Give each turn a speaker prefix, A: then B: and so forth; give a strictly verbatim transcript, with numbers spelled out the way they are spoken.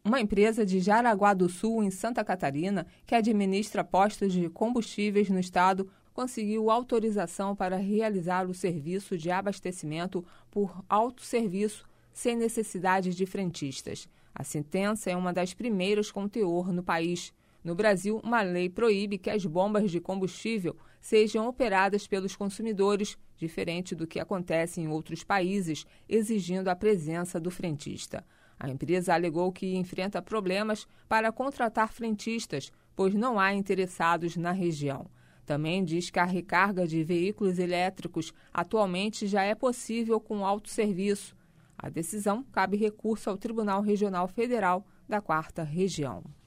A: Uma empresa de Jaraguá do Sul, em Santa Catarina, que administra postos de combustíveis no estado, conseguiu autorização para realizar o serviço de abastecimento por autosserviço sem necessidade de frentistas. A sentença é uma das primeiras com teor no país. No Brasil, uma lei proíbe que as bombas de combustível sejam operadas pelos consumidores, diferente do que acontece em outros países, exigindo a presença do frentista. A empresa alegou que enfrenta problemas para contratar frentistas, pois não há interessados na região. Também diz que a recarga de veículos elétricos atualmente já é possível com autosserviço. A decisão cabe recurso ao Tribunal Regional Federal da Quarta Região.